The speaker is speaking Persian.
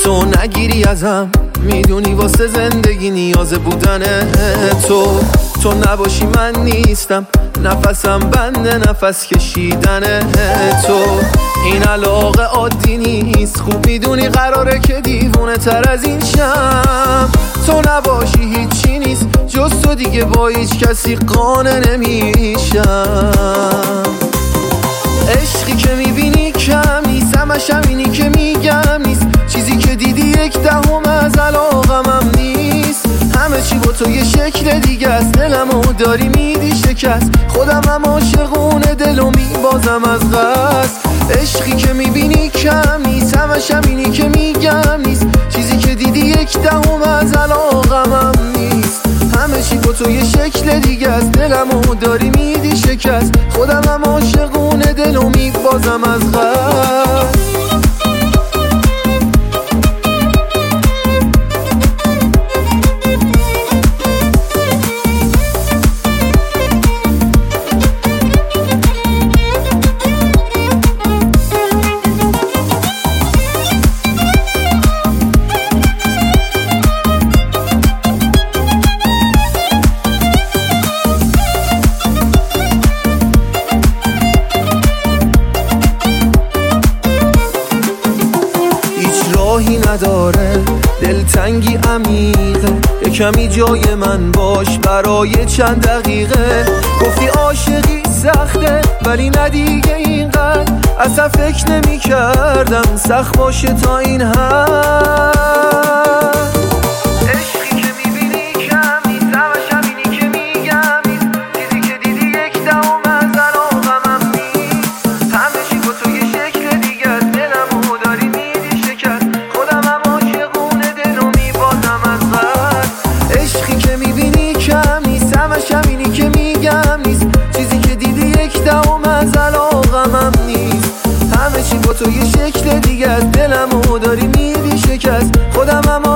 تو نگیری ازم، میدونی واسه زندگی نیاز بودن تو نباشی من نیستم، نفسم بنده نفس کشیدن تو. این علاقه عادی نیست، خوب میدونی قراره که دیوونه تر از این شم. تو نباشی هیچی نیست، جز تو دیگه با هیچ کسی قانع نمیشم. عشقی که میبینی کم نیست، همش همینی که میگم نیست، چیزی که دیدی 1/10 از علاقمم نیست. همه چی با تو یه شکل دیگه است، دلمو داری میدی شکست، خودم هم عاشقونه دلو میبازم از قصد. عشقی که میبینی کم نیست، همش همینی که میگم نیست، چیزی که دیدی 1/10 از علاقمم نیست. همه چی با تو یه شکل دیگه است، دلمو داری میدی شکست، خودم هم عاشقونه دلو میبازم از قصد. راهی نداره، دلتنگی عمیقه، یه کمی جای من باش برای چند دقیقه. گفتی عاشقی سخته ولی نه دیگه اینقدر، اصلا فکر نمی کردم سخت باشه تا این حد. عشقی که میبینی کم نیست، همش همینی که میگم نیست، چیزی که دیدی 1/10 از علاقمم نیست. همه چی با تو یه شکل دیگه است، دلمو داری میدی شکست، خودم هم عاشقونه دلو میبازم از قصد. عشقی که میبینی کم نیست، همش همینی که میگم نیست، چیزی که دیدی 1/10 از علاقمم نیست. همه چی با تو یه شکل دیگه است، دلمو داری میدی شکست، خودم هم